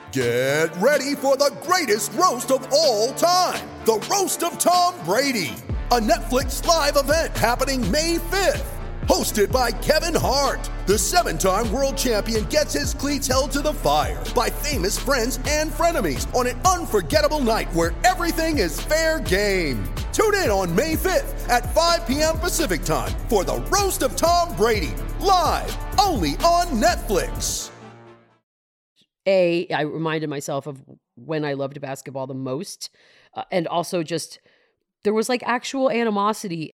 Get ready for the greatest roast of all time, the Roast of Tom Brady, a Netflix live event happening May 5th. Hosted by Kevin Hart, the 7-time world champion gets his cleats held to the fire by famous friends and frenemies on an unforgettable night where everything is fair game. Tune in on May 5th at 5 p.m. Pacific time for the Roast of Tom Brady, live only on Netflix. I reminded myself of when I loved basketball the most, and also just there was like actual animosity.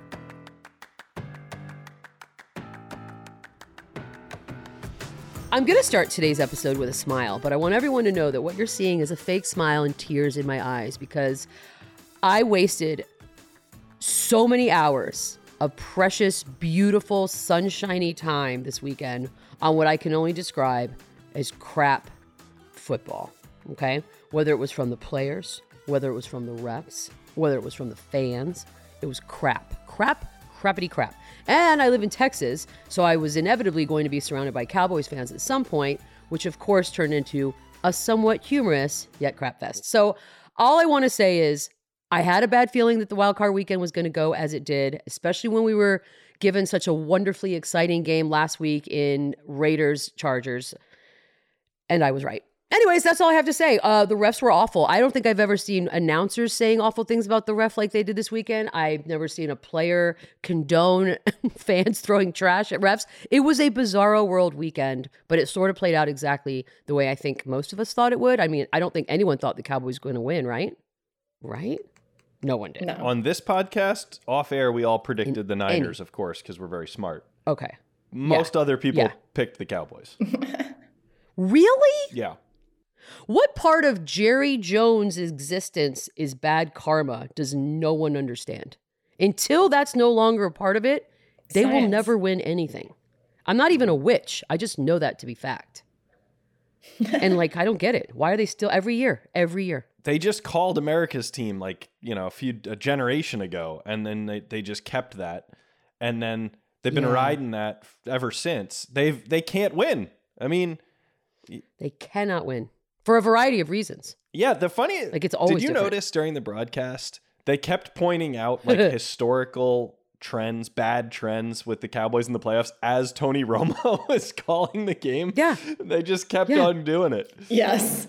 I'm going to start today's episode with a smile, but I want everyone to know that what you're seeing is a fake smile and tears in my eyes because I wasted so many hours of precious, beautiful, sunshiny time this weekend on what I can only describe as crap football, okay? Whether it was from the players, whether it was from the refs, whether it was from the fans, it was crappity crap. And I live in Texas, so I was inevitably going to be surrounded by Cowboys fans at some point, which of course turned into a somewhat humorous yet crap fest. So all I want to say is I had a bad feeling that the wild card weekend was going to go as it did, especially when we were given such a wonderfully exciting game last week in Raiders-Chargers. And I was right. Anyways, that's all I have to say. The refs were awful. I don't think I've ever seen announcers saying awful things about the ref like they did this weekend. I've never seen a player condone fans throwing trash at refs. It was a bizarro world weekend, but it sort of played out exactly the way I think most of us thought it would. I mean, I don't think anyone thought the Cowboys were going to win, right? Right? No one did. No. On this podcast, off air, we all predicted the Niners, of course, because we're very smart. Okay. Most other people picked the Cowboys. Really? Yeah. What part of Jerry Jones' existence is bad karma does no one understand. Until that's no longer a part of it, they will never win anything. I'm not even a witch. I just know that to be fact. And I don't get it. Why are they still every year? They just called America's team a generation ago, and then they just kept that. And then they've been riding that ever since. They can't win. I mean, they cannot win. For a variety of reasons. Yeah, the funny it's always did you different. notice during the broadcast they kept pointing out historical trends, bad trends with the Cowboys in the playoffs as Tony Romo was calling the game? Yeah. They just kept on doing it. Yes.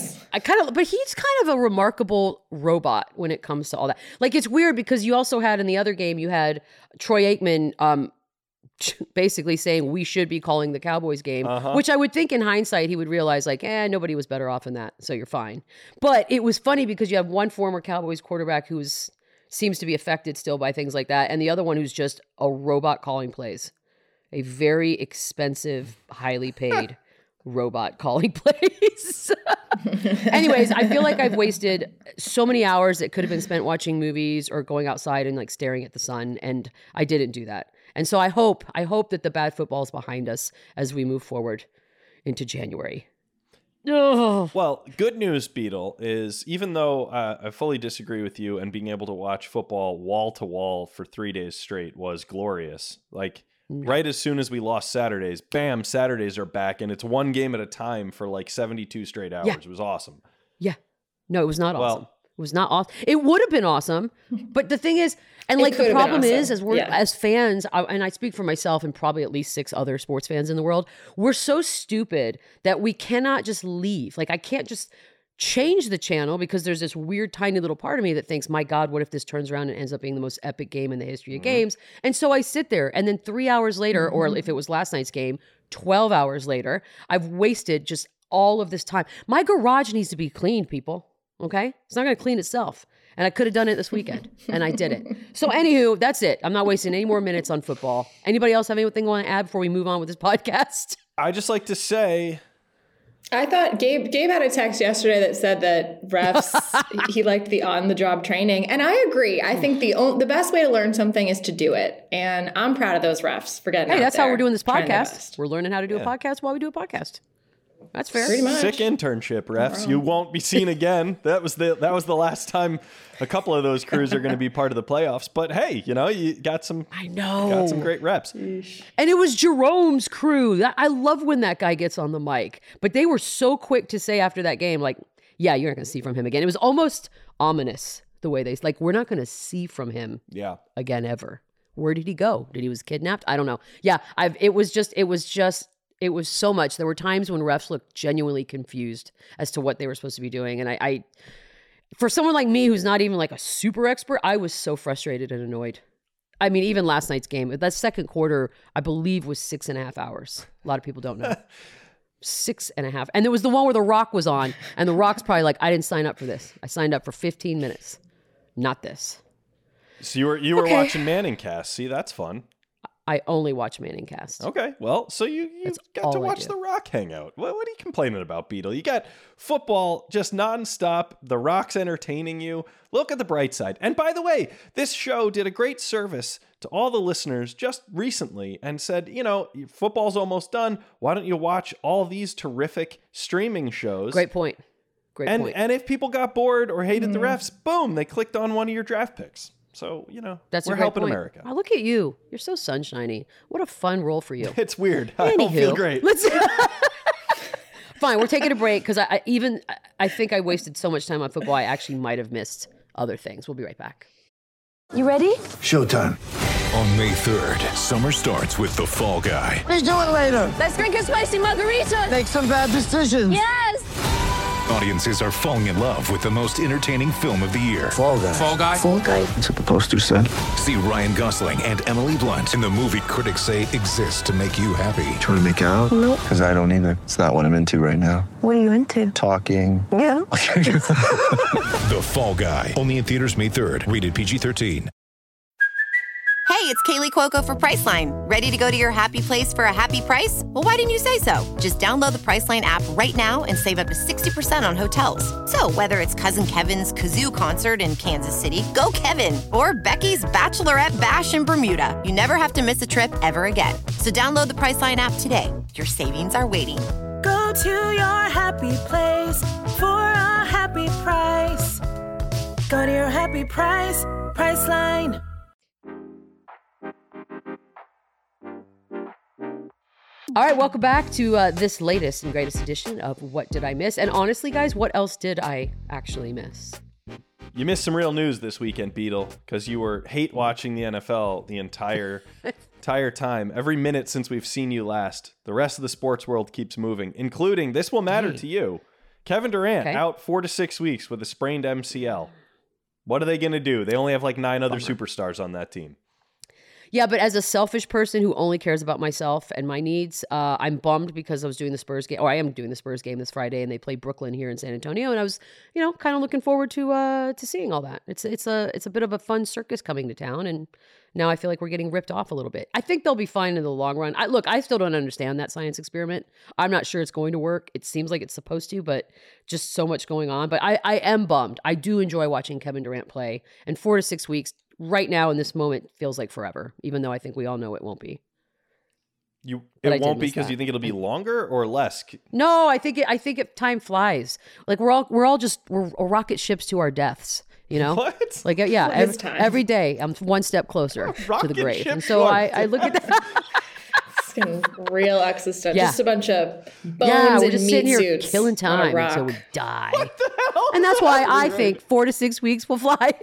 But he's kind of a remarkable robot when it comes to all that. It's weird because you also had in the other game, you had Troy Aikman basically saying we should be calling the Cowboys game, which I would think in hindsight he would realize nobody was better off in that, so you're fine. But it was funny because you have one former Cowboys quarterback who seems to be affected still by things like that, and the other one who's just a robot calling plays. A very expensive, highly paid robot calling plays. Anyways, I feel like I've wasted so many hours that could have been spent watching movies or going outside and staring at the sun, and I didn't do that. And so I hope that the bad football is behind us as we move forward into January. Oh. Well, good news, Beetle, is even though I fully disagree with you and being able to watch football wall to wall for 3 days straight was glorious. Right as soon as we lost Saturdays, bam, Saturdays are back, and it's one game at a time for 72 straight hours. Yeah. It was awesome. Yeah. No, it was not awesome. It was not awesome. It would have been awesome, but the thing is, and the problem is, as fans, and I speak for myself and probably at least 6 other sports fans in the world, we're so stupid that we cannot just leave. I can't just change the channel because there's this weird tiny little part of me that thinks, my God, what if this turns around and ends up being the most epic game in the history of games? And so I sit there, and then 3 hours later, or if it was last night's game, 12 hours later, I've wasted just all of this time. My garage needs to be cleaned, people. Okay? It's not going to clean itself. And I could have done it this weekend, and I didn't. So anywho, that's it. I'm not wasting any more minutes on football. Anybody else have anything you want to add before we move on with this podcast? I just like to say... I thought Gabe had a text yesterday that said that refs, he liked the on-the-job training. And I agree. I think the best way to learn something is to do it. And I'm proud of those refs for getting out that's there, how we're doing this trying their podcast. best. We're learning how to do a podcast while we do a podcast. That's fair. Pretty much. Sick internship, refs. You won't be seen again. That was the last time a couple of those crews are going to be part of the playoffs. But hey, you got some. I know. Got some great reps. And it was Jerome's crew. I love when that guy gets on the mic. But they were so quick to say after that game, like, yeah, you're not going to see from him again. It was almost ominous the way they like, we're not going to see from him again ever. Where did he go? Did he was kidnapped? I don't know. Yeah, it was so much. There were times when refs looked genuinely confused as to what they were supposed to be doing. And I for someone like me who's not even like a super expert, I was so frustrated and annoyed. I mean, even last night's game, that second quarter, I believe, was 6.5 hours. A lot of people don't know. 6.5. And there was the one where The Rock was on, and The Rock's probably like, I didn't sign up for this. I signed up for 15 minutes. Not this. So you were watching Manning Cast. See, that's fun. I only watch Manning Cast. Okay, well, so you got to watch The Rock hang out. What are you complaining about, Beetle? You got football just nonstop. The Rock's entertaining you. Look at the bright side. And by the way, this show did a great service to all the listeners just recently and said, football's almost done. Why don't you watch all these terrific streaming shows? Great point. And if people got bored or hated the refs, boom, they clicked on one of your draft picks. So, we're helping America. Oh, look at you. You're so sunshiny. What a fun role for you. It's weird. I don't feel great. Fine, we're taking a break because I think I wasted so much time on football, I actually might have missed other things. We'll be right back. You ready? Showtime. On May 3rd, summer starts with The Fall Guy. Let's do it later. Let's drink a spicy margarita. Make some bad decisions. Yes! Audiences are falling in love with the most entertaining film of the year. Fall Guy. Fall Guy? Fall Guy. That's what the poster said. See Ryan Gosling and Emily Blunt in the movie critics say exists to make you happy. Trying to make it out? Nope. Because I don't either. It's not what I'm into right now. What are you into? Talking. Yeah. The Fall Guy. Only in theaters May 3rd. Rated PG-13. Hey, it's Kaylee Cuoco for Priceline. Ready to go to your happy place for a happy price? Well, why didn't you say so? Just download the Priceline app right now and save up to 60% on hotels. So whether it's Cousin Kevin's Kazoo Concert in Kansas City, go Kevin, or Becky's Bachelorette Bash in Bermuda, you never have to miss a trip ever again. So download the Priceline app today. Your savings are waiting. Go to your happy place for a happy price. Go to your happy price, Priceline. All right, welcome back to this latest and greatest edition of What Did I Miss? And honestly, guys, what else did I actually miss? You missed some real news this weekend, Beetle, because you were hate watching the NFL the entire time. Every minute since we've seen you last, the rest of the sports world keeps moving, including, this will matter to you, Kevin Durant out 4 to 6 weeks with a sprained MCL. What are they going to do? They only have like 9 other superstars on that team. Yeah, but as a selfish person who only cares about myself and my needs, I'm bummed because I was doing the Spurs game, or I am doing the Spurs game this Friday, and they play Brooklyn here in San Antonio, and I was, kind of looking forward to seeing all that. It's a bit of a fun circus coming to town, and now I feel like we're getting ripped off a little bit. I think they'll be fine in the long run. I still don't understand that science experiment. I'm not sure it's going to work. It seems like it's supposed to, but just so much going on. But I am bummed. I do enjoy watching Kevin Durant play, and 4 to 6 weeks right now in this moment feels like forever, even though I think we all know it won't be. It won't be because you think it'll be longer or less? No, I think time flies. Like we're rocket ships to our deaths. What? Like every day I'm one step closer to the grave, and so I look at that. It's getting real existential. Yeah. Just a bunch of bones we're and just meat sitting here suits killing time until we die. What the hell? And that's why I think 4 to 6 weeks will fly.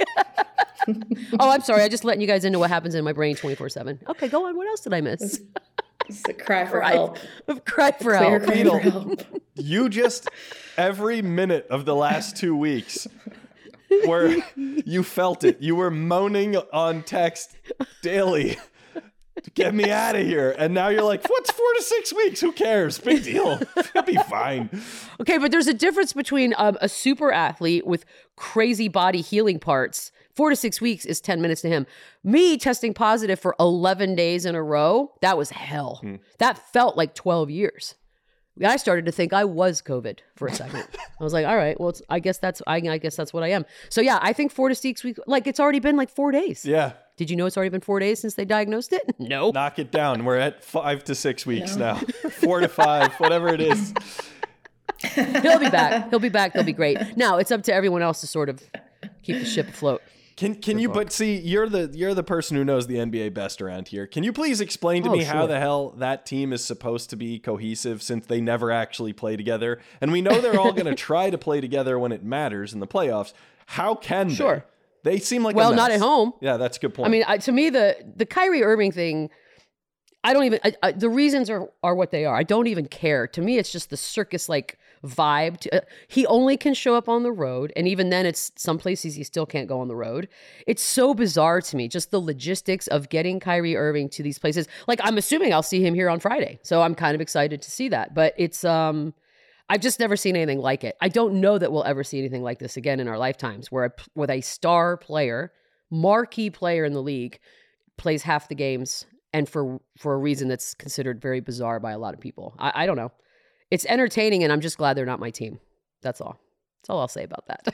Oh, I'm sorry. I just letting you guys into what happens in my brain 24/7. Okay, go on. What else did I miss? It's a cry for help. Cry for help. Cry for help. You just, every minute of the last 2 weeks, where you felt it. You were moaning on text daily. Get me out of here. And now you're like, what's 4 to 6 weeks? Who cares? Big deal. It'll be fine. Okay, but there's a difference between a super athlete with crazy body healing parts. 4 to 6 weeks is 10 minutes to him. Me testing positive for 11 days in a row, that was hell. That felt like 12 years. I started to think I was COVID for a second. I was like, all right, well, I guess that's what I am. So yeah, I think 4 to 6 weeks, like it's already been like 4 days. Yeah. Did you know it's already been 4 days since they diagnosed it? No. Knock it down. We're at 5 to 6 weeks now. 4 to 5, whatever it is. He'll be back. He'll be back. They'll be great. Now it's up to everyone else to sort of keep the ship afloat. Can you? But see, you're the person who knows the NBA best around here. Can you please explain to me how the hell that team is supposed to be cohesive since they never actually play together? And we know they're all going to try to play together when it matters in the playoffs. How can they? They seem like a mess. Not at home. Yeah, that's a good point. I mean, to me, the Kyrie Irving thing, I don't even. The reasons are what they are. I don't even care. To me, it's just the circus-like vibe. He only can show up on the road, and even then, it's some places he still can't go on the road. It's so bizarre to me, just the logistics of getting Kyrie Irving to these places. Like, I'm assuming I'll see him here on Friday, so I'm kind of excited to see that. But it's I've just never seen anything like it. I don't know that we'll ever see anything like this again in our lifetimes, where with a star player, marquee player in the league, plays half the games, and for a reason that's considered very bizarre by a lot of people. I don't know. It's entertaining, and I'm just glad they're not my team. That's all. That's all I'll say about that.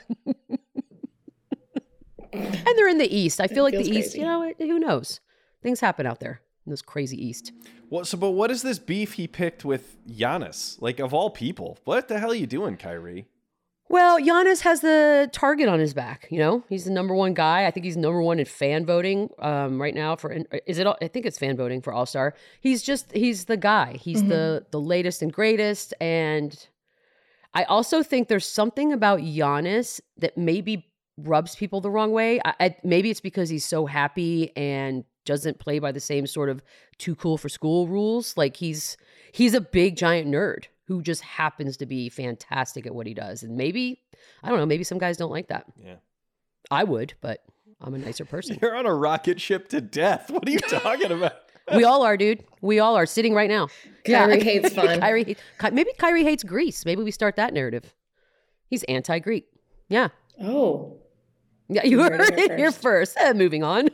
And they're in the East. I feel like the East, crazy. Who knows? Things happen out there in this crazy East. But what is this beef he picked with Giannis? Like, of all people, what the hell are you doing, Kyrie? Well, Giannis has the target on his back. He's the number one guy. I think he's number one in fan voting right now. I think it's fan voting for All-Star. He's the guy. He's the latest and greatest. And I also think there's something about Giannis that maybe rubs people the wrong way. Maybe it's because he's so happy and doesn't play by the same sort of too cool for school rules. Like he's a big giant nerd who just happens to be fantastic at what he does. And maybe, I don't know, maybe some guys don't like that. Yeah. I would, but I'm a nicer person. You're on a rocket ship to death. What are you talking about? We all are, dude. We all are sitting right now. Kyrie hates fun. Maybe Kyrie hates Greece. Maybe we start that narrative. He's anti-Greek. Yeah. Oh. Yeah, you heard it here first. Moving on.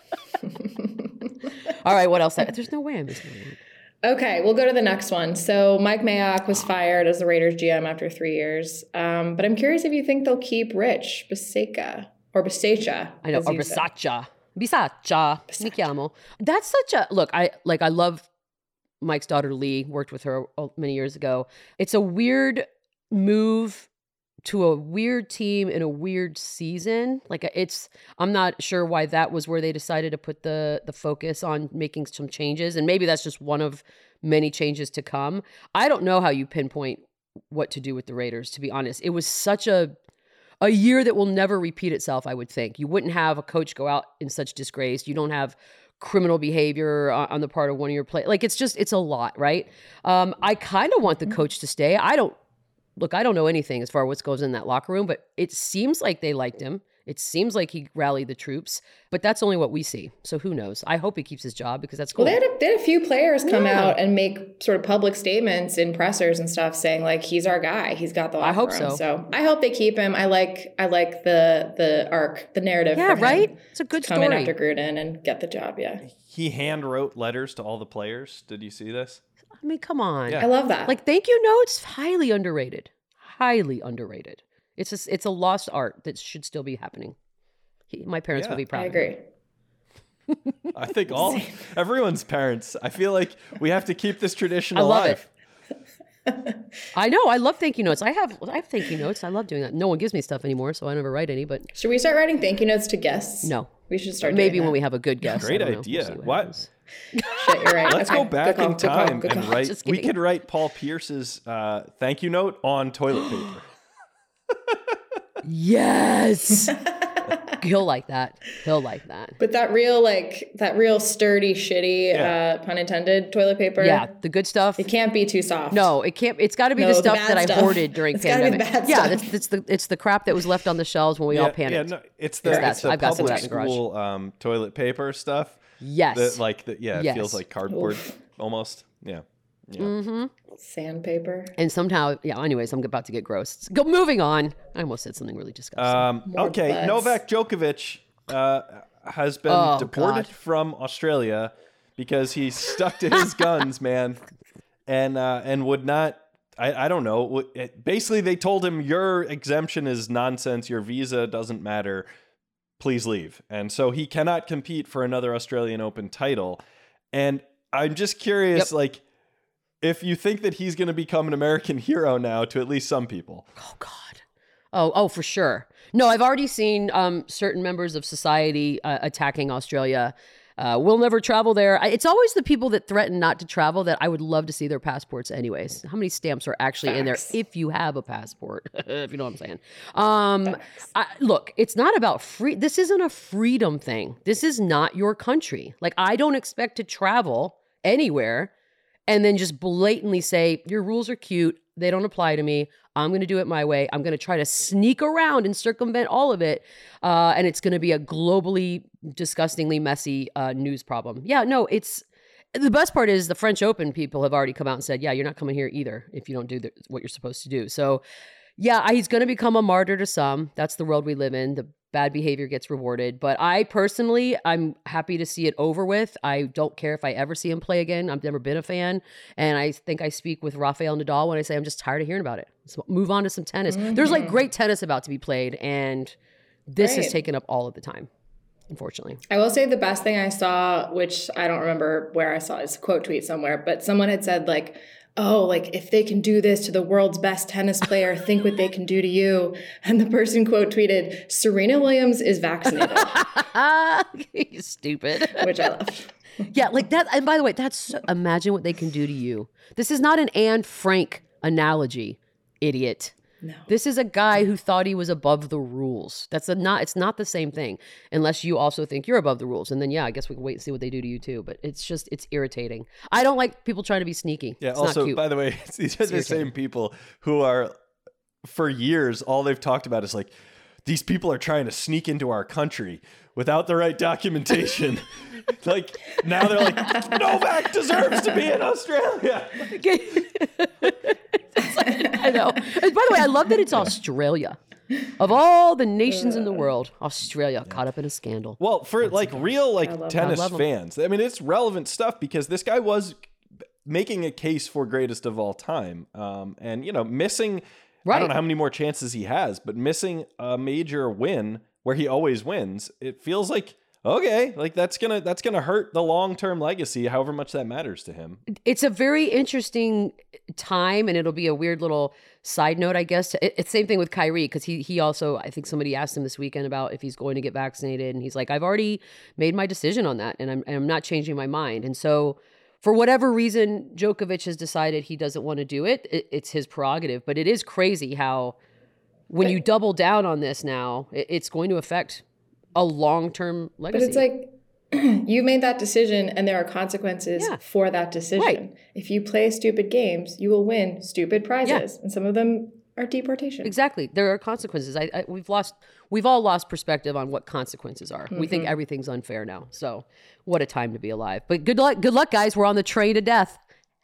All right, what else? There's no way I'm missing it. Okay, we'll go to the next one. So Mike Mayock was fired as the Raiders GM after 3 years. But I'm curious if you think they'll keep Rich Bisaccia or Bisaccia. I know, or Bisaccia. Bisaccia. Mi chiamo. That's such a look. I love Mike's daughter Lee. Worked with her many years ago. It's a weird move to a weird team in a weird season. I'm not sure why that was where they decided to put the focus on making some changes. And maybe that's just one of many changes to come. I don't know how you pinpoint what to do with the Raiders, to be honest. It was such a year that will never repeat itself, I would think. You wouldn't have a coach go out in such disgrace. You don't have criminal behavior on the part of one of your players. It's a lot, right? I kind of want the coach to stay. I don't know anything as far as what goes in that locker room, but it seems like they liked him. It seems like he rallied the troops, but that's only what we see. So who knows? I hope he keeps his job because that's cool. Well, they had a few players come out and make sort of public statements in pressers and stuff saying like, he's our guy. He's got the locker I hope room. so. So I hope they keep him. I like the arc, the narrative. Yeah, for him right? It's a good to come story. in after Gruden and get the job, yeah. He hand wrote letters to all the players. Did you see this? I mean, come on. Yeah. I love that. Thank you notes, highly underrated. Highly underrated. It's a lost art that should still be happening. My parents will be proud. I agree. I think everyone's parents. I feel like we have to keep this tradition alive. I love it. I know. I love thank you notes. I have thank you notes. I love doing that. No one gives me stuff anymore, so I never write any. But should we start writing thank you notes to guests? No, we should start. Maybe doing when that. we have a good guest. Great idea. What? Shit, you're right. Let's Okay. go back in time Good and call. write. Just We kidding. could write Paul Pierce's thank you note on toilet paper. Yes. He'll like that. But that real sturdy, shitty, pun intended, toilet paper. Yeah, the good stuff. It can't be too soft. No, it can't. It's got to be No, the the stuff bad that I stuff. hoarded during It's gotta be the pandemic. bad Yeah, stuff. it's the crap that was left on the shelves when we all panicked. Yeah, no, it's the I've got some of public that in the garage. school toilet paper stuff. Yes. It Yes. feels like cardboard almost. Yeah. Mm-hmm. Sandpaper. And somehow, anyways, I'm about to get gross. Moving on. I almost said something really disgusting. Okay, butts. Novak Djokovic has been deported from Australia because he stuck to his guns, man, and would not. I don't know. Basically, they told him your exemption is nonsense. Your visa doesn't matter. Please leave. And so he cannot compete for another Australian Open title. And I'm just curious, if you think that he's going to become an American hero now to at least some people. Oh, God. Oh, for sure. No, I've already seen certain members of society attacking Australia. We'll never travel there. It's always the people that threaten not to travel that I would love to see their passports anyways. How many stamps are actually in there if you have a passport, if you know what I'm saying? Look, it's not about free. This isn't a freedom thing. This is not your country. Like, I don't expect to travel anywhere and then just blatantly say, your rules are cute. They don't apply to me. I'm going to do it my way. I'm going to try to sneak around and circumvent all of it. And it's going to be a globally, disgustingly messy news problem. Yeah, no, the best part is the French Open people have already come out and said, yeah, you're not coming here either if you don't do what you're supposed to do. So yeah, he's going to become a martyr to some. That's the world we live in. The bad behavior gets rewarded. But I'm happy to see it over with. I don't care if I ever see him play again. I've never been a fan. And I think I speak with Rafael Nadal when I say I'm just tired of hearing about it. So move on to some tennis. Mm-hmm. There's like great tennis about to be played. And this has taken up all of the time, unfortunately. I will say the best thing I saw, which I don't remember where I saw, it's a quote tweet somewhere, but someone had said like, oh, like if they can do this to the world's best tennis player, think what they can do to you. And the person quote tweeted, Serena Williams is vaccinated. You stupid. Which I love. Yeah, like that. And by the way, imagine what they can do to you. This is not an Anne Frank analogy, idiot. No. This is a guy who thought he was above the rules. It's not the same thing unless you also think you're above the rules. And then, yeah, I guess we can wait and see what they do to you too. But it's irritating. I don't like people trying to be sneaky. Yeah. It's also, not cute. by the way, these are the same people who are, for years, all they've talked about is like, these people are trying to sneak into our country without the right documentation. Like, now they're like, Novak deserves to be in Australia. I know. And by the way, I love that it's Australia. Of all the nations in the world, Australia caught up in a scandal. Well, for like real tennis fans, I mean, it's relevant stuff because this guy was making a case for greatest of all time. And, missing, I don't know how many more chances he has, but missing a major win where he always wins, it feels like, okay, like that's gonna hurt the long-term legacy, however much that matters to him. It's a very interesting time, and it'll be a weird little side note, I guess. It's same thing with Kyrie, because he also, I think somebody asked him this weekend about if he's going to get vaccinated, and he's like, I've already made my decision on that, and I'm not changing my mind. And so for whatever reason, Djokovic has decided he doesn't want to do it. It's his prerogative, but it is crazy how when you double down on this now, it's going to affect a long-term legacy. But it's like, you made that decision and there are consequences for that decision. Right. If you play stupid games, you will win stupid prizes. And some of them are deportation. Exactly. There are consequences. We've all lost perspective on what consequences are. Mm-hmm. We think everything's unfair now. So what a time to be alive. But good luck, guys. We're on the train to death.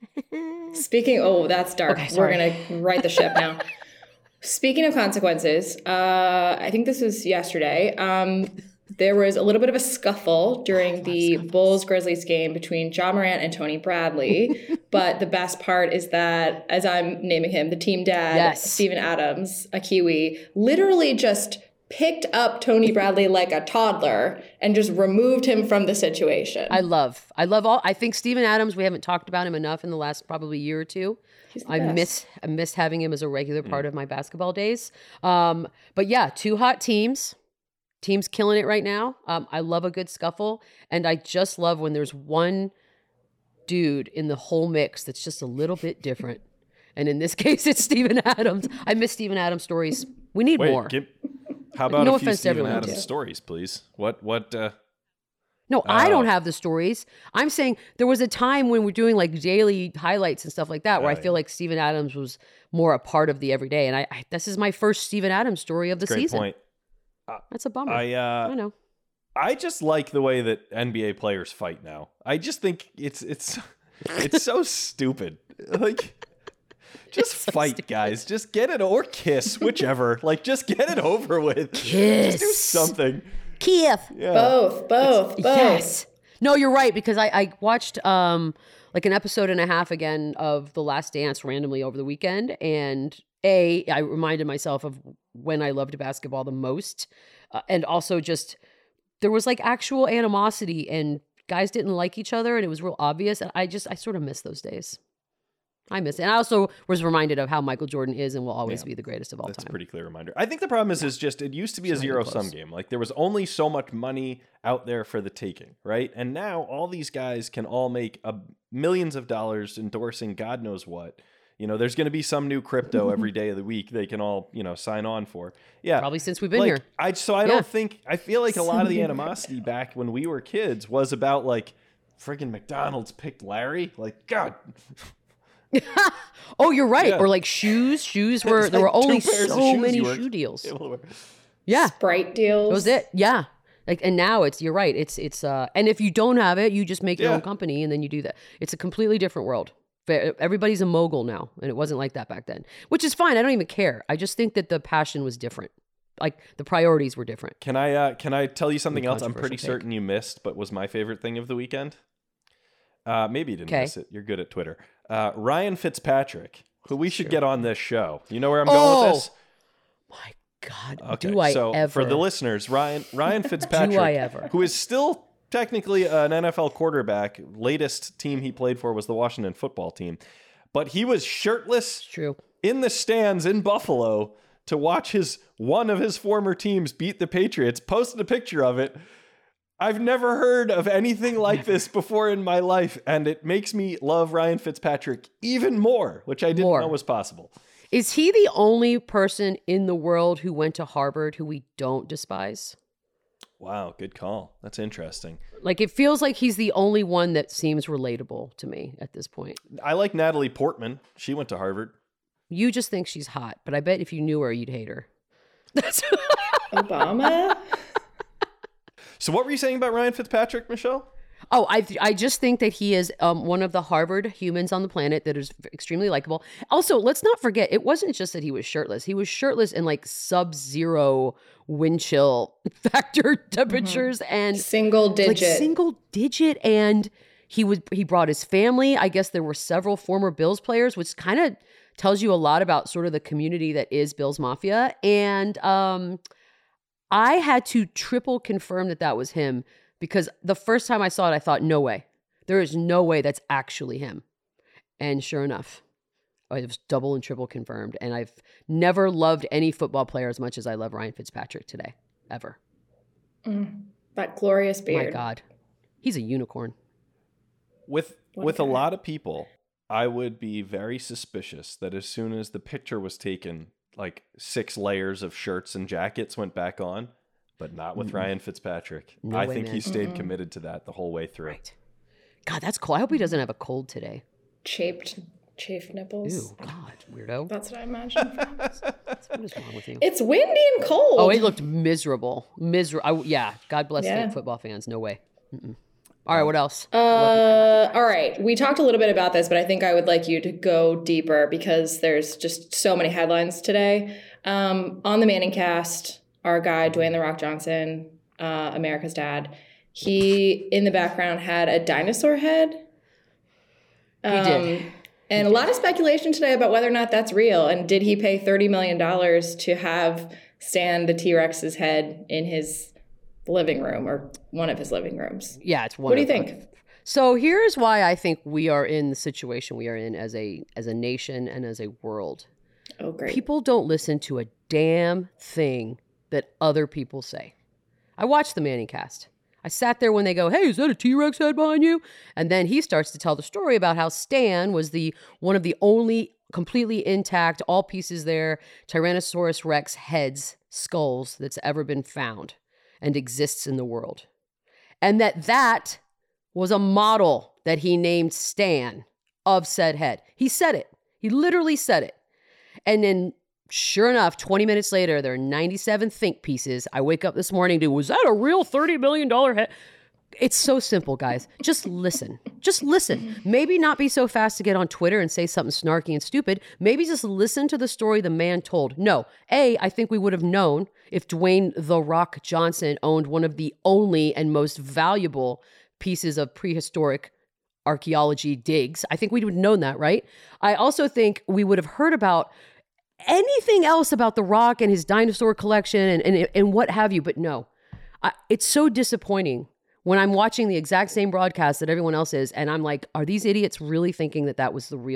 That's dark. Okay, we're going to right the ship now. Speaking of consequences, I think this was yesterday. There was a little bit of a scuffle during the Bulls-Grizzlies game between Ja Morant and Tony Bradley. But the best part is that, as I'm naming him, the team dad, Steven Adams, a Kiwi, literally just picked up Tony Bradley like a toddler and just removed him from the situation. I think Steven Adams, we haven't talked about him enough in the last probably year or two. I miss having him as a regular part of my basketball days. But yeah, two hot teams killing it right now. I love a good scuffle. And I just love when there's one dude in the whole mix that's just a little bit different. And in this case, it's Steven Adams. I miss Steven Adams stories. We need more. How about a few Steven Adams stories, please? What? No, I don't have the stories. I'm saying there was a time when we're doing like daily highlights and stuff like that where I feel like Steven Adams was more a part of the everyday. And this is my first Steven Adams story of the season. Great point. That's a bummer. I know. I just like the way that NBA players fight now. I just think it's so stupid. Like, just fight, guys. Just get it, or kiss, whichever. Like, just get it over with. Kiss. Just do something. Kiev. Yeah. Both. Yes. No, you're right, because I watched like an episode and a half again of The Last Dance randomly over the weekend, and I reminded myself of when I loved basketball the most, and also just there was like actual animosity and guys didn't like each other and it was real obvious, and I sort of miss those days. I miss it. And I also was reminded of how Michael Jordan is and will always be the greatest of all That's time. a pretty clear reminder. I think the problem is just it used to be a zero-sum game. Like there was only so much money out there for the taking, right? And now all these guys can all make millions of dollars endorsing God knows what. You know, there's going to be some new crypto every day of the week they can all, sign on for. Yeah. Probably since we've been here. I don't think, I feel like a lot of the animosity back when we were kids was about like, friggin' McDonald's picked Larry. Like, God. Oh, you're right. Yeah. Or like shoes. Shoes were, there were only so many shoe deals. Yeah. Sprite deals. That was it. Yeah. Like, and now you're right. It's and if you don't have it, you just make your own company and then you do that. It's a completely different world. Everybody's a mogul now. And it wasn't like that back then, which is fine. I don't even care. I just think that the passion was different. Like the priorities were different. Can I tell you something else I'm pretty certain you missed, but was my favorite thing of the weekend? Maybe you didn't miss it. You're good at Twitter. Ryan Fitzpatrick, who we should get on this show. You know where I'm going with this? My God. Okay, do I so ever? For the listeners, Ryan Fitzpatrick, do I ever? Who is still technically an NFL quarterback. Latest team he played for was the Washington football team. But he was shirtless in the stands in Buffalo to watch one of his former teams beat the Patriots. Posted a picture of it. I've never heard of anything like this before in my life, and it makes me love Ryan Fitzpatrick even more, which I didn't know was possible. Is he the only person in the world who went to Harvard who we don't despise? Wow, good call. That's interesting. Like, it feels like he's the only one that seems relatable to me at this point. I like Natalie Portman. She went to Harvard. You just think she's hot, but I bet if you knew her, you'd hate her. That's Obama? So what were you saying about Ryan Fitzpatrick, Michelle? Oh, I just think that he is one of the Harvard humans on the planet that is extremely likable. Also, let's not forget, it wasn't just that he was shirtless. He was shirtless in like sub-zero wind chill factor temperatures and single digit. And he brought his family. I guess there were several former Bills players, which kind of tells you a lot about sort of the community that is Bills Mafia. And I had to triple confirm that was him, because the first time I saw it, I thought, no way. There is no way that's actually him. And sure enough, it was double and triple confirmed. And I've never loved any football player as much as I love Ryan Fitzpatrick today, ever. That glorious beard. My God. He's a unicorn. With a lot of people, I would be very suspicious that as soon as the picture was taken, like 6 layers of shirts and jackets went back on. But not with Ryan Fitzpatrick. No I way, think man. he stayed committed to that the whole way through. Right. God, that's cool. I hope he doesn't have a cold today. Chafed nipples. Ew, God, weirdo. That's what I imagine. What is wrong with you? It's windy and cold. Oh, it looked miserable. Yeah, God bless football fans. No way. All right, what else? All right. We talked a little bit about this, but I think I would like you to go deeper because there's just so many headlines today. On the Manning cast, our guy, Dwayne "The Rock" Johnson, America's dad, he, in the background, had a dinosaur head. He did. And a lot of speculation today about whether or not that's real. And did he pay $30 million to have Stan the T-Rex's head in his living room or one of his living rooms? Yeah, it's one. What do you think? So here's why I think we are in the situation we are in as a nation and as a world. Oh, great. People don't listen to a damn thing that other people say. I watched the Manning cast. I sat there when they go, "Hey, is that a T-Rex head behind you?" And then he starts to tell the story about how Stan was one of the only completely intact, all pieces there, Tyrannosaurus Rex skulls that's ever been found and exists in the world. And that was a model that he named Stan of said head. He said it. He literally said it. And then sure enough, 20 minutes later, there are 97 think pieces. I wake up this morning to, was that a real $30 million head? It's so simple, guys. Just listen. Just listen. Maybe not be so fast to get on Twitter and say something snarky and stupid. Maybe just listen to the story the man told. No. I think we would have known if Dwayne "The Rock" Johnson owned one of the only and most valuable pieces of prehistoric archaeology digs. I think we would have known that, right? I also think we would have heard about anything else about The Rock and his dinosaur collection and what have you, but no. It's so disappointing when I'm watching the exact same broadcast that everyone else is, and I'm like, are these idiots really thinking that was the real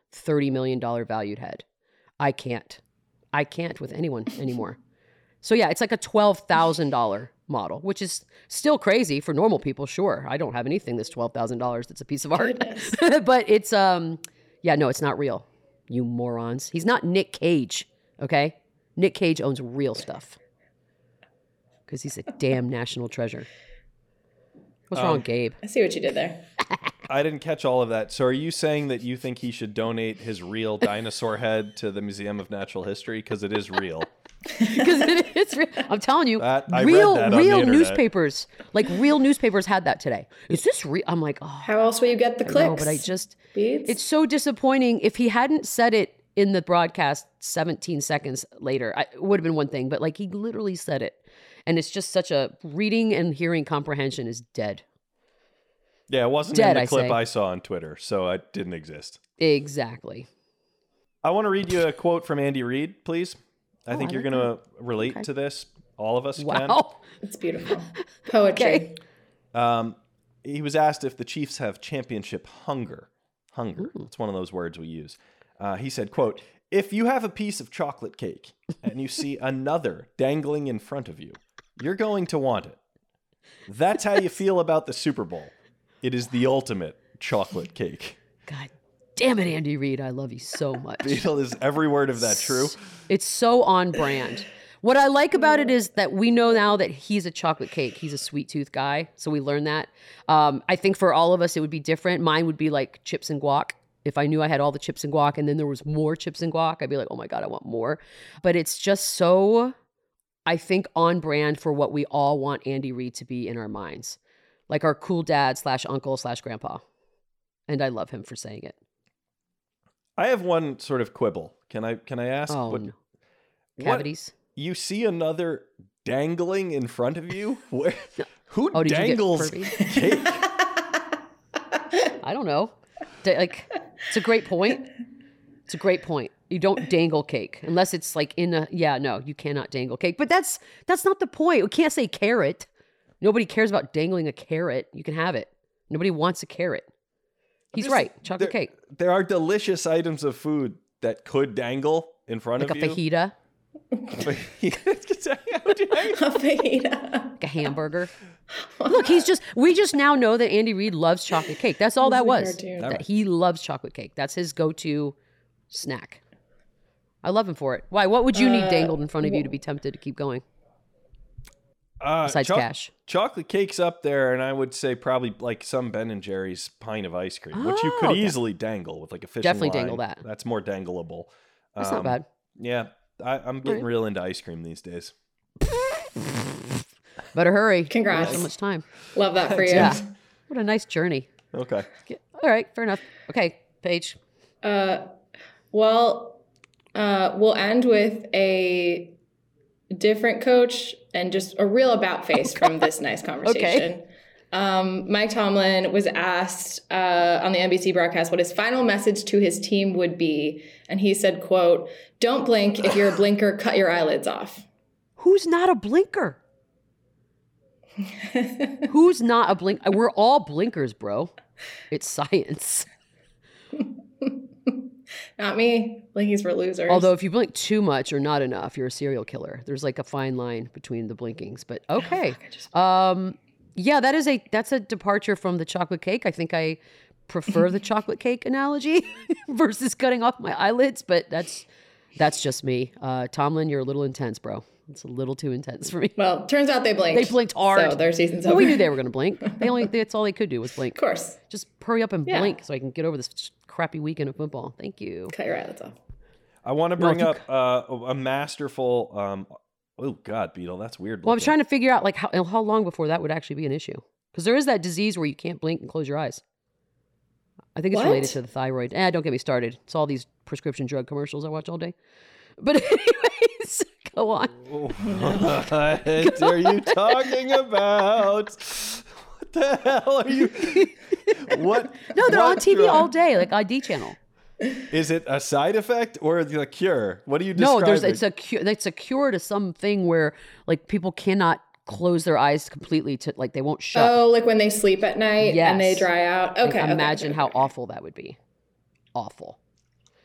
$30 million valued head. I can't with anyone anymore. So yeah, it's like a $12,000 model, which is still crazy for normal people. Sure. I don't have anything that's $12,000 that's a piece of art. But it's, yeah, no, it's not real. You morons. He's not Nick Cage, okay? Nick Cage owns real stuff because he's a damn national treasure. What's wrong, Gabe? I see what you did there. I didn't catch all of that. So are you saying that you think he should donate his real dinosaur head to the Museum of Natural History? Because it is real. Because it's real. I'm telling you, I read real that on the internet. newspapers, like real newspapers had that today. Is this real? I'm like, oh. How else will you get the clicks? No, but I just, Beads? it's so disappointing. If he hadn't said it in the broadcast 17 seconds later, it would have been one thing, but like he literally said it. And it's just such a reading and hearing comprehension is dead. Yeah, it wasn't Dead, in the clip say. I saw on Twitter, so it didn't exist. Exactly. I want to read you a quote from Andy Reid, please. I think you're going to relate to this. All of us can. Wow. It's beautiful. Poetry. Okay. He was asked if the Chiefs have championship hunger. Hunger. It's one of those words we use. He said, quote, "If you have a piece of chocolate cake and you see another dangling in front of you, you're going to want it. That's how you feel about the Super Bowl. It is the ultimate chocolate cake." God damn it, Andy Reid. I love you so much. Beetle, is every word of that true? It's so on brand. What I like about it is that we know now that he's a chocolate cake. He's a sweet tooth guy. So we learned that. I think for all of us, it would be different. Mine would be like chips and guac. If I knew I had all the chips and guac and then there was more chips and guac, I'd be like, oh my God, I want more. But it's just so, I think, on brand for what we all want Andy Reid to be in our minds. Like our cool dad / uncle / grandpa. And I love him for saying it. I have one sort of quibble. Can I ask? Oh, no. Cavities? You see another dangling in front of you? Where? Who did dangles you get cake? I don't know. It's a great point. It's a great point. You don't dangle cake unless it's like no, you cannot dangle cake. But that's not the point. We can't say carrot. Nobody cares about dangling a carrot. You can have it. Nobody wants a carrot. He's right. Chocolate cake. There are delicious items of food that could dangle in front of you. Like a fajita. A fajita. Like a hamburger. Look, we just now know that Andy Reid loves chocolate cake. That's all that was. That he loves chocolate cake. That's his go-to snack. I love him for it. Why? What would you need dangled in front of you to be tempted to keep going? Besides cash. Chocolate cake's up there, and I would say probably like some Ben & Jerry's pint of ice cream, which you could easily dangle with like a fishing Definitely line. dangle that. That's more dangleable. That's not bad. Yeah, I'm getting real into ice cream these days. Better hurry. Congrats. So much time. Love that for you. Yeah. What a nice journey. Okay. All right. Fair enough. Okay. Paige. We'll end with a different coach and just a real about face from this nice conversation. Okay. Mike Tomlin was asked on the NBC broadcast what his final message to his team would be. And he said, quote, "Don't blink. If you're a blinker, cut your eyelids off." Who's not a blinker? Who's not a blink? We're all blinkers, bro. It's science. Not me. Blinkies for losers. Although if you blink too much or not enough, you're a serial killer. There's like a fine line between the blinkings. But okay. Yeah, that's a departure from the chocolate cake. I think I prefer the chocolate cake analogy versus cutting off my eyelids, but that's just me. Tomlin, you're a little intense, bro. It's a little too intense for me. Well, turns out they blinked. They blinked hard. So their season's over. We knew they were going to blink. That's all they could do was blink. Of course. Just hurry up and blink so I can get over this crappy weekend of football. Thank you. Cut your eyelids off. I want to bring up a masterful. Oh God, Beetle, that's weird. Well, I was trying to figure out like how long before that would actually be an issue, because there is that disease where you can't blink and close your eyes. I think it's related to the thyroid. Don't get me started. It's all these prescription drug commercials I watch all day. But anyways, go on. What are you talking about? What the hell are you? What? No, they're on TV all day, like ID channel. Is it a side effect or the cure? What are you describing? No, it's a cure. It's a cure to something where like people cannot close their eyes completely to like they won't shut. Oh, like when they sleep at night and they dry out. Okay. Like, imagine how awful that would be. Awful.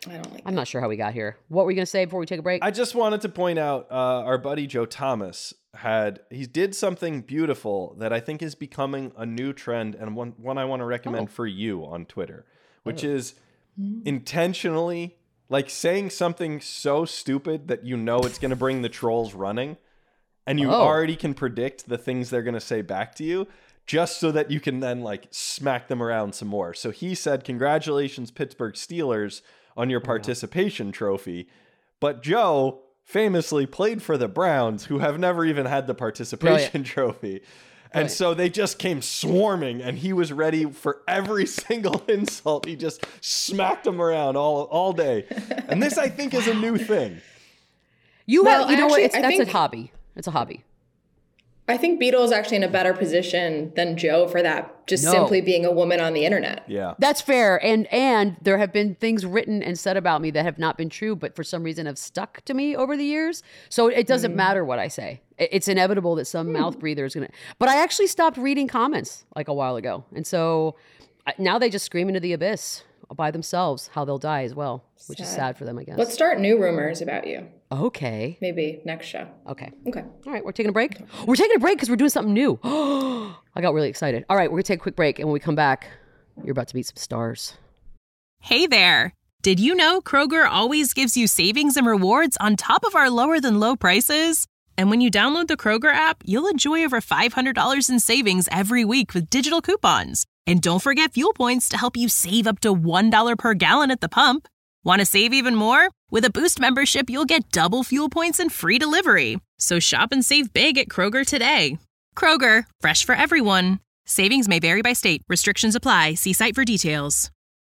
I don't like. I'm not sure how we got here. What were you going to say before we take a break? I just wanted to point out our buddy Joe Thomas he did something beautiful that I think is becoming a new trend, and one I want to recommend for you on Twitter, which is intentionally like saying something so stupid that you know it's going to bring the trolls running, and you already can predict the things they're going to say back to you, just so that you can then like smack them around some more. So he said, "Congratulations, Pittsburgh Steelers, on your participation trophy." But Joe famously played for the Browns, who have never even had the participation trophy. And so they just came swarming, and he was ready for every single insult. He just smacked them around all day. And this, I think, is a new thing. You know what? That's a hobby. It's a hobby. I think Beadle's actually in a better position than Joe for that, just simply being a woman on the internet. Yeah. That's fair. And there have been things written and said about me that have not been true, but for some reason have stuck to me over the years. So it doesn't matter what I say. It's inevitable that some mouth breather is going to... But I actually stopped reading comments like a while ago. And so now they just scream into the abyss by themselves how they'll die as well, which is sad for them, I guess. Let's start new rumors about you. Okay. Maybe next show. Okay. Okay. All right, we're taking a break. We're taking a break because we're doing something new. I got really excited. All right, we're going to take a quick break, and when we come back, you're about to meet some stars. Hey there. Did you know Kroger always gives you savings and rewards on top of our lower than low prices? And when you download the Kroger app, you'll enjoy over $500 in savings every week with digital coupons. And don't forget fuel points to help you save up to $1 per gallon at the pump. Want to save even more? With a Boost membership, you'll get double fuel points and free delivery. So shop and save big at Kroger today. Kroger, fresh for everyone. Savings may vary by state. Restrictions apply. See site for details.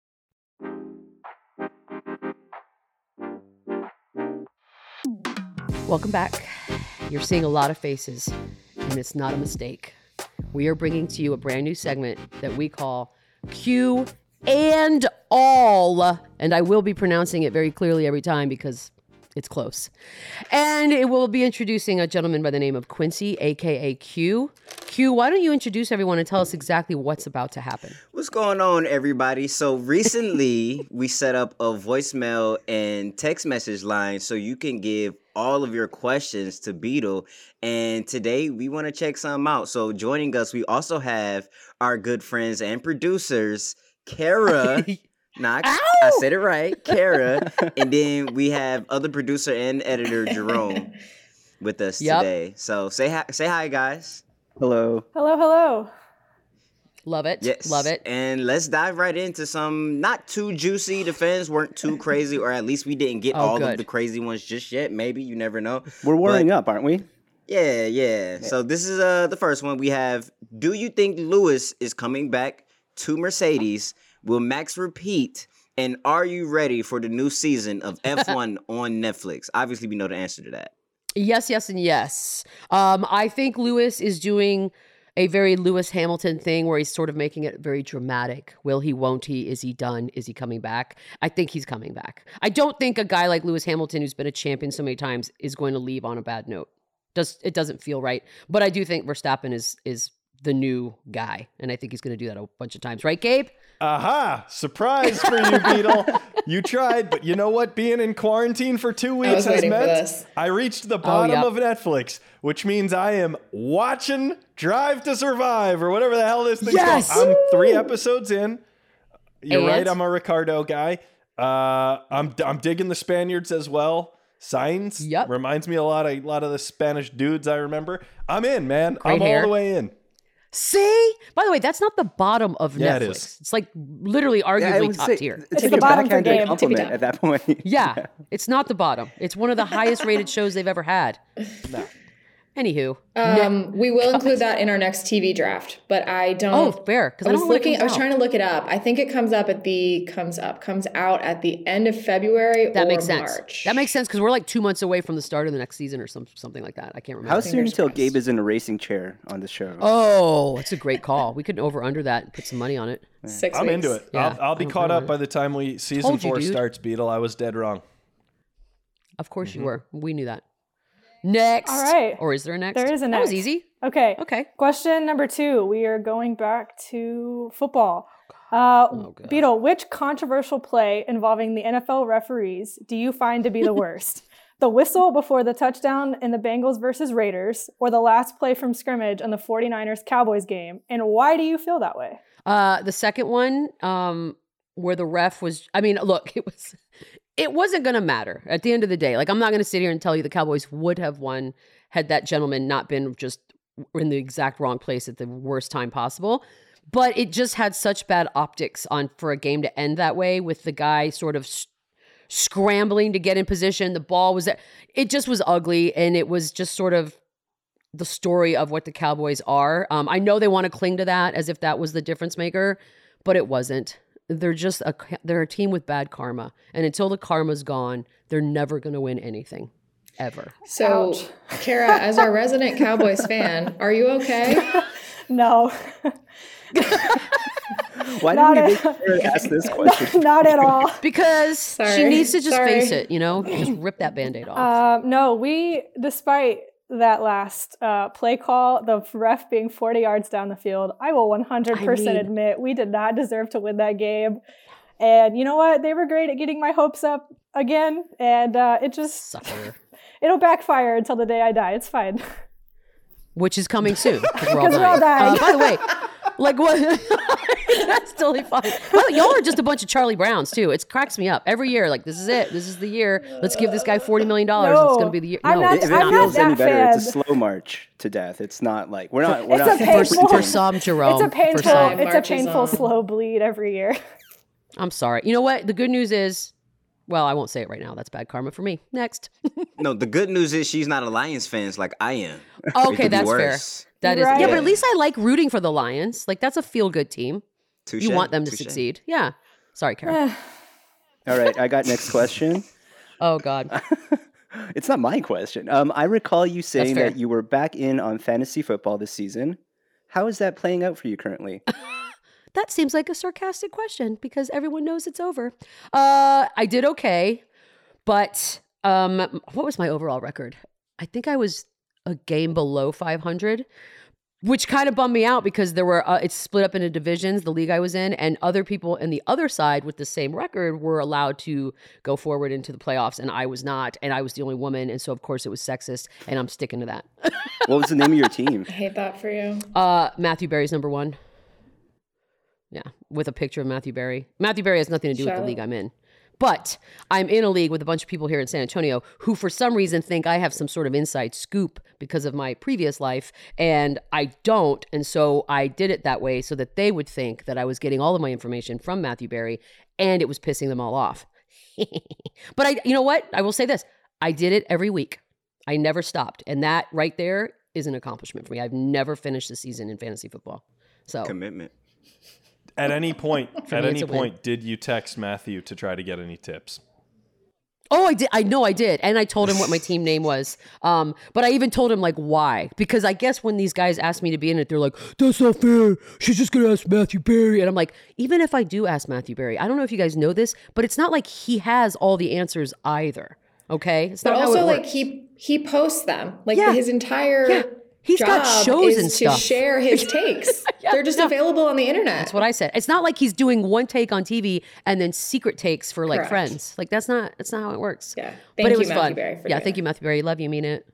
Welcome back. You're seeing a lot of faces, and it's not a mistake. We are bringing to you a brand new segment that we call Q and All. And I will be pronouncing it very clearly every time because it's close. And it will be introducing a gentleman by the name of Quincy, a.k.a. Q. Q, why don't you introduce everyone and tell us exactly what's about to happen? What's going on, everybody? So recently, we set up a voicemail and text message line so you can give all of your questions to Beadle. And today, we want to check some out. So joining us, we also have our good friends and producers, Kara. Knox. I said it right, Kara. And then we have other producer and editor, Jerome, with us today. So say hi, guys. Hello. Hello. Love it. Yes. Love it. And let's dive right into some not too juicy. The fans weren't too crazy, or at least we didn't get all of the crazy ones just yet. Maybe, you never know. We're warming up, aren't we? Yeah. So this is the first one. We have, do you think Lewis is coming back to Mercedes? Will Max repeat? And are you ready for the new season of F1 on Netflix? Obviously, we know the answer to that. Yes, and yes. I think Lewis is doing a very Lewis Hamilton thing where he's sort of making it very dramatic. Will he, won't he? Is he done? Is he coming back? I think he's coming back. I don't think a guy like Lewis Hamilton, who's been a champion so many times, is going to leave on a bad note. It doesn't feel right. But I do think Verstappen is the new guy. And I think he's going to do that a bunch of times. Right, Gabe? Aha! Surprise for you, Beadle. You tried, but you know what? Being in quarantine for 2 weeks has meant I reached the bottom of Netflix, which means I am watching Drive to Survive or whatever the hell this thing's called. I'm 3 episodes in. You're right. I'm a Ricardo guy. I'm digging the Spaniards as well. Signs reminds me a lot of the Spanish dudes I remember. I'm in, man. I'm all the way in. See? By the way, that's not the bottom of Netflix. It is. It's like literally arguably top tier. It's the bottom for Gabe. Compliment at that point. Yeah, it's not the bottom. It's one of the highest rated shows they've ever had. No. Anywho, we will include that in our next TV draft, but I don't. Oh, fair. Because I was trying to look it up. I think it comes out at the end of February or March. That makes sense because we're like 2 months away from the start of the next season or something like that. I can't remember. How soon until Gabe is in a racing chair on the show? Oh, that's a great call. We could over under that and put some money on it. 6 weeks. I'm into it. Yeah, I'll be caught up by the time season 4 starts, Beadle. I was dead wrong. Of course you were. We knew that. Next. All right. Or is there a next? There is a next. That was easy. Okay. Okay. Question number 2. We are going back to football. Beetle, which controversial play involving the NFL referees do you find to be the worst? The whistle before the touchdown in the Bengals versus Raiders, or the last play from scrimmage in the 49ers-Cowboys game? And why do you feel that way? The second one, where the ref was, I mean, look, it wasn't going to matter at the end of the day. Like, I'm not going to sit here and tell you the Cowboys would have won had that gentleman not been just in the exact wrong place at the worst time possible. But it just had such bad optics for a game to end that way, with the guy sort of scrambling to get in position. The ball was there. It just was ugly, and it was just sort of the story of what the Cowboys are. I know they want to cling to that as if that was the difference maker, but it wasn't. They're they're a team with bad karma, and until the karma's gone, they're never going to win anything, ever. So, Ouch. Kara, as our resident Cowboys fan, are you okay? No. Why did we make her ask this question? Not at all. Because she needs to just face it, just rip that Band-Aid off. No, despite that last play call, the ref being 40 yards down the field, I will 100% admit we did not deserve to win that game. And you know what? They were great at getting my hopes up again. And it'll backfire until the day I die. It's fine. Which is coming soon. Because we're all dying. By the way, like what? That's totally fine. Well, y'all are just a bunch of Charlie Browns too. It cracks me up every year. Like, this is it. This is the year. Let's give this guy $40 million. No, it's going to be the year. If it feels any better, it's a slow march to death. It's not like we're not for some Jerome. It's a painful slow bleed every year. I'm sorry. You know what? The good news is, well, I won't say it right now. That's bad karma for me. Next. No, the good news is she's not a Lions fan like I am. Okay, that's fair. That is, yeah, but at least I like rooting for the Lions. Like, that's a feel-good team. You want them to succeed. Yeah. Sorry, Kara. All right, I got next question. Oh, God. It's not my question. I recall you saying that you were back in on fantasy football this season. How is that playing out for you currently? That seems like a sarcastic question because everyone knows it's over. I did okay, but what was my overall record? I think I was a game below 500, which kind of bummed me out because there were it's split up into divisions, the league I was in, and other people in the other side with the same record were allowed to go forward into the playoffs, and I was not, and I was the only woman, and so of course it was sexist, and I'm sticking to that. What was the name of your team? I hate that for you. Matthew Berry's number one. Yeah, with a picture of Matthew Berry. Matthew Berry has nothing to do with the league I'm in. But I'm in a league with a bunch of people here in San Antonio who for some reason think I have some sort of inside scoop because of my previous life, and I don't. And so I did it that way so that they would think that I was getting all of my information from Matthew Berry, and it was pissing them all off. But you know what? I will say this. I did it every week. I never stopped. And that right there is an accomplishment for me. I've never finished the season in fantasy football. So commitment. At any point, did you text Matthew to try to get any tips? Oh, I did. I know I did. And I told him what my team name was. But I even told him like why. Because I guess when these guys asked me to be in it, they're like, that's not fair. She's just going to ask Matthew Berry. And I'm like, even if I do ask Matthew Berry, I don't know if you guys know this, but it's not like he has all the answers either. Okay? It's not but how also it like works. he posts them. Like his entire He's got shows is and stuff. to share his takes. They're just available on the internet. That's what I said. It's not like he's doing one take on TV and then secret takes for like Correct. friends. Like that's not how it works. Yeah. But it was Matthew fun. Berry, for yeah, doing thank you, Matthew Berry. Love you, mean it.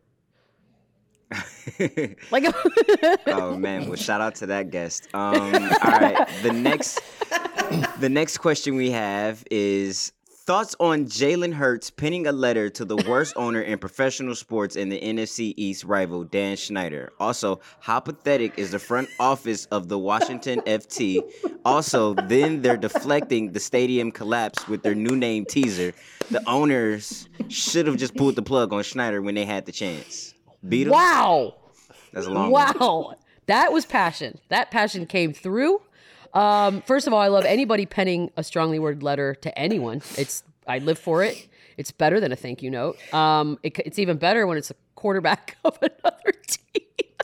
Like oh man, well shout out to that guest. All right. The next question we have is thoughts on Jalen Hurts penning a letter to the worst owner in professional sports in the NFC East rival, Dan Snyder. Also, how pathetic is the front office of the Washington FT? Also, then they're deflecting the stadium collapse with their new name teaser. The owners should have just pulled the plug on Snyder when they had the chance. Beat him? Wow. That's a long one. That was passion. That passion came through. First of all, I love anybody penning a strongly worded letter to anyone. I live for it. It's better than a thank you note. It's even better when it's a quarterback of another team.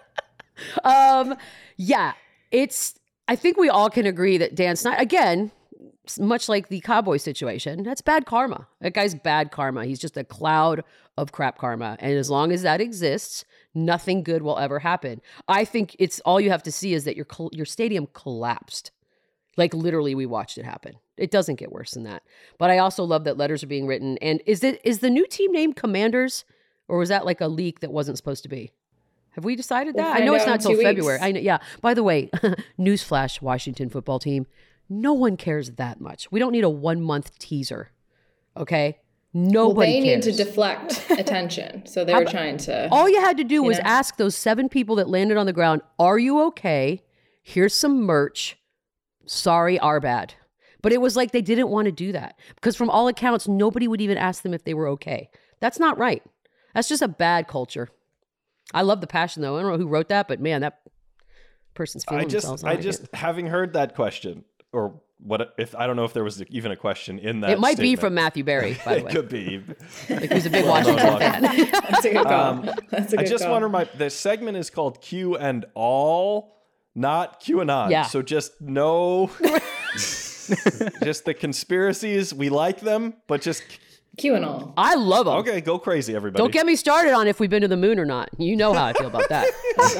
I think we all can agree that Dan Snyder, again, much like the Cowboy situation, that's bad karma. That guy's bad karma. He's just a cloud of crap karma. And as long as that exists, nothing good will ever happen. I think it's all you have to see is that your stadium collapsed. Like literally we watched it happen. It doesn't get worse than that. But I also love that letters are being written. And is the new team named Commanders, or was that like a leak that wasn't supposed to be? Have we decided that? I know it's not till February. I know, yeah. By the way, newsflash, Washington football team, no one cares that much. We don't need a 1-month teaser. Okay? Nobody they cares. need to deflect attention. So they're trying to. All you had to do was ask those 7 people that landed on the ground, are you okay? Here's some merch. Sorry, our bad. But it was like they didn't want to do that because from all accounts, nobody would even ask them if they were okay. That's not right. That's just a bad culture. I love the passion though. I don't know who wrote that, but man, that person's feeling themselves. Having heard that question, or what if I don't know if there was even a question in that. It might statement. be from Matthew Berry, by the way. It could be. Like he's a big Washington fan. That's a good call. That's a good I just call. wonder, the segment is called Q and All, not QAnon. Yeah. So just no, just the conspiracies. We like them, but just QAnon. I love them. Okay, go crazy, everybody. Don't get me started on if we've been to the moon or not. You know how I feel about that.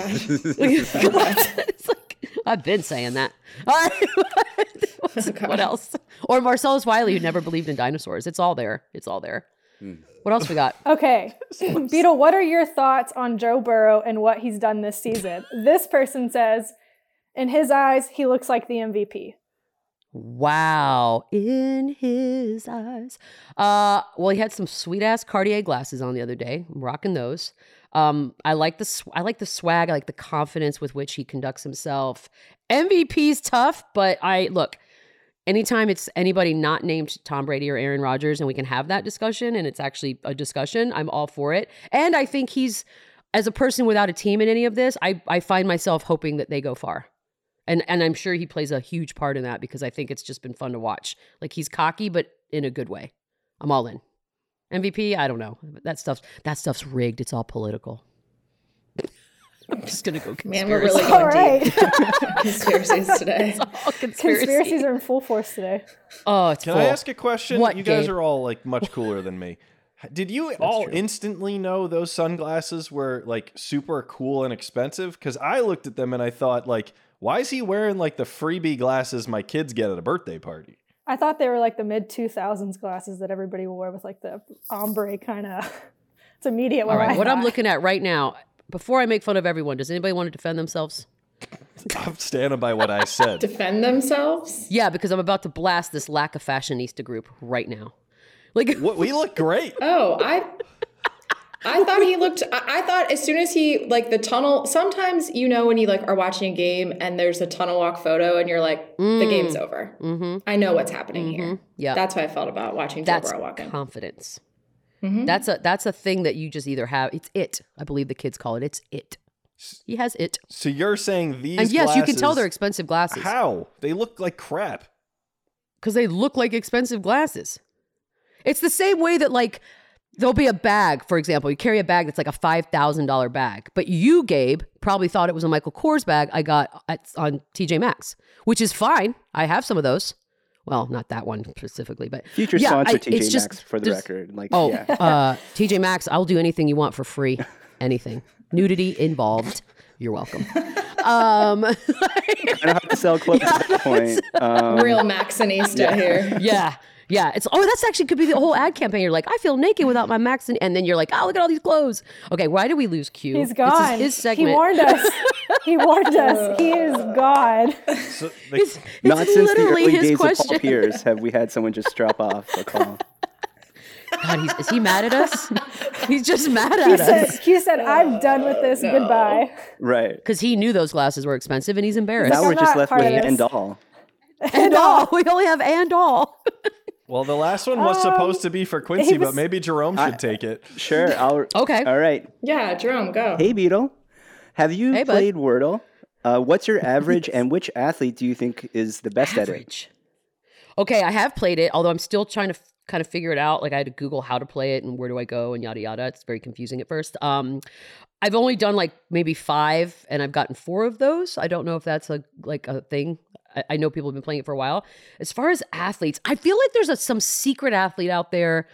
It's like, I've been saying that. All right. What else? Or Marcellus Wiley, who never believed in dinosaurs. It's all there. It's all there. What else we got? Okay. Beetle, what are your thoughts on Joe Burrow and what he's done this season? This person says, in his eyes, he looks like the MVP. Wow. In his eyes. Well, he had some sweet ass Cartier glasses on the other day. I'm rocking those. I like the swag. I like the confidence with which he conducts himself. MVP's tough, but anytime it's anybody not named Tom Brady or Aaron Rodgers and we can have that discussion and it's actually a discussion, I'm all for it. And I think he's, as a person without a team in any of this, I find myself hoping that they go far. And I'm sure he plays a huge part in that because I think it's just been fun to watch. Like he's cocky, but in a good way. I'm all in. MVP, I don't know. That stuff's rigged. It's all political. I'm just gonna go conspiracy. Man, we're really going deep. Conspiracies today. Conspiracies are in full force today. Oh, it's Can full. I ask a question? What, you guys Gabe? are all like much cooler than me. Did you all instantly know those sunglasses were like super cool and expensive? Because I looked at them and I thought, like, why is he wearing like the freebie glasses my kids get at a birthday party? I thought they were like the mid-2000s glasses that everybody wore with like the ombre kind of. It's immediate. All right, what I'm looking at right now, before I make fun of everyone, does anybody want to defend themselves? I'm standing by what I said. Defend themselves? Yeah, because I'm about to blast this lack of fashionista group right now. Like, we look great. Oh, I thought he looked, I thought as soon as he, like the tunnel, sometimes, you know, when you like are watching a game and there's a tunnel walk photo and you're like, the game's over. Mm-hmm. I know what's happening here. Yeah. That's how I felt about watching Joe Burrow walk in. Confidence. Mm-hmm. That's a thing that you just either have. It's it. I believe the kids call it. It's it. He has it. So you're saying these And yes, glasses, you can tell they're expensive glasses. How? They look like crap. Because they look like expensive glasses. It's the same way that like there'll be a bag, for example. You carry a bag that's like a $5,000 bag. But you, Gabe, probably thought it was a Michael Kors bag I got on TJ Maxx, which is fine. I have some of those. Well, not that one specifically, but future sponsor TJ Maxx for the record. Like, TJ Maxx, I'll do anything you want for free. Anything. Nudity involved. You're welcome. I don't have to sell clothes at that point. Real Maxinista here. Yeah. Yeah, that's actually could be the whole ad campaign. You're like, I feel naked without my Max, and then you're like, oh, look at all these clothes. Okay, why did we lose Q? He's gone. This is his segment. He warned us. He warned us. He is gone. So it's not since the literally early his days question. of Paul Pierce have we had someone just drop off a call. God, is he mad at us? He's just mad at us. He said, I'm done with this. No. Goodbye. Right. Because he knew those glasses were expensive, and he's embarrassed. Now we're just left with and all. And all. We only have and all. Well, the last one was supposed to be for Quincy, but maybe Jerome should take it. Sure. Okay. All right. Yeah, Jerome, go. Hey, Beetle. Have you played Wordle? What's your average, and which athlete do you think is the best at it? Okay, I have played it, although I'm still trying to kind of figure it out. Like I had to Google how to play it and where do I go and yada yada. It's very confusing at first. I've only done like maybe 5, and I've gotten 4 of those. I don't know if that's a thing. I know people have been playing it for a while. As far as athletes, I feel like there's some secret athlete out there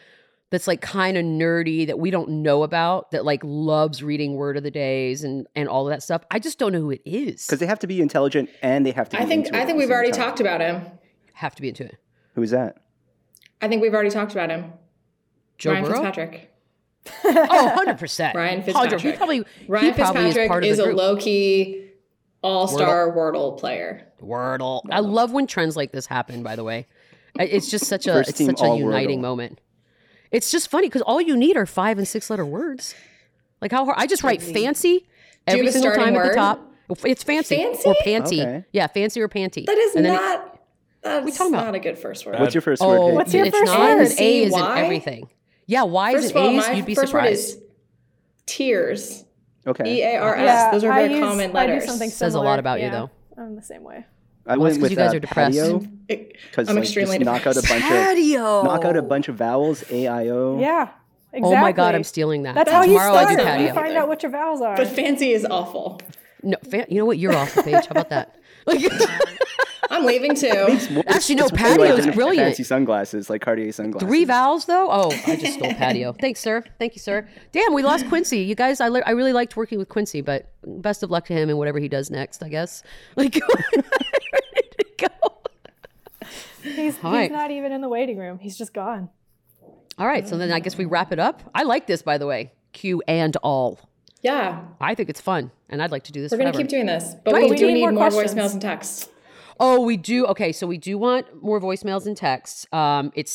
that's like kind of nerdy that we don't know about, that like loves reading Word of the Days and all of that stuff. I just don't know who it is. Because they have to be intelligent and they have to be into it I think we've already talked about him. Have to be into it. Who's that? I think we've already talked about him. Ryan Fitzpatrick. Oh, 100%. Ryan Fitzpatrick. Ryan Fitzpatrick is a low-key all-star Wordle player. Wordle. I love when trends like this happen, by the way. It's just such a uniting Wordle. moment. It's just funny because all you need are 5 and 6 letter words. Like how hard I just write fancy every single time at the top. It's fancy or panty. Okay. Yeah, fancy or panty. That is not. That's not a good first word. What's your first word? What's your first not. word? An A is in everything. Yeah, Y is in A's. You'd be surprised. surprised. First word is tears. Okay. EARS. Yeah, those are very common letters. I do something Says a lot about you, though. I'm the same way. I went with you guys are depressed. Because I'm extremely knock out a bunch of vowels. A-I-O. Yeah. Exactly. Oh my God, I'm stealing that. That's how Tomorrow you I start. do patio. You find out what your vowels are. But fancy is awful. No, you know what? You're off the page. How about that? I'm leaving too. Actually, no, patio is brilliant. Fancy sunglasses, like Cartier sunglasses. 3 vowels, though? Oh, I just stole patio. Thanks, sir. Thank you, sir. Damn, we lost Quincy. You guys, I really liked working with Quincy, but best of luck to him and whatever he does next, I guess. Like, ready to go. He's not even in the waiting room. He's just gone. All right, so then I guess we wrap it up. I like this, by the way. Q and all. Yeah. I think it's fun, and I'd like to do this We're forever. going to keep doing this, but we do need more voicemails and texts. Oh, we do? Okay, so we do want more voicemails and texts. It's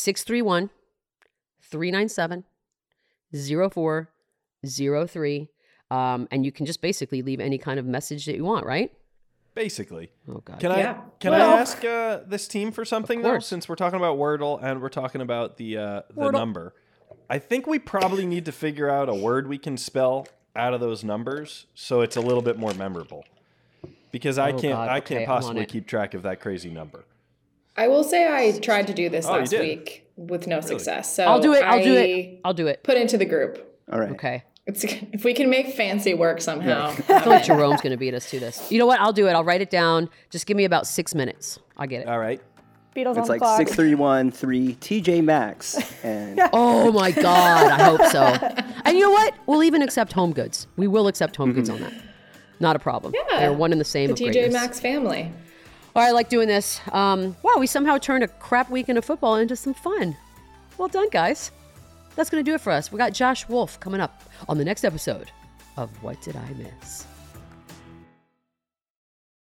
631-397-0403. And you can just basically leave any kind of message that you want, right? Basically. Oh, God. Can I ask this team for something, though, since we're talking about Wordle and we're talking about the number? I think we probably need to figure out a word we can spell out of those numbers so it's a little bit more memorable. Because I can't possibly keep track of that crazy number. I will say I tried to do this last week with no success. So I'll do it. Put into the group. All right. Okay. If we can make fancy work somehow. I feel like Jerome's going to beat us to this. You know what? I'll do it. I'll write it down. Just give me about 6 minutes. I'll get it. All right. Beatles it's on like the clock. 6313 TJ Maxx. And oh my God, I hope so. And you know what? We'll even accept home goods. We will accept home goods on that. Not a problem. Yeah. They're one and the same. The of TJ greatness. Maxx family. All right, I like doing this. Wow, we somehow turned a crap weekend of football into some fun. Well done, guys. That's going to do it for us. We got Josh Wolf coming up on the next episode of What Did I Miss?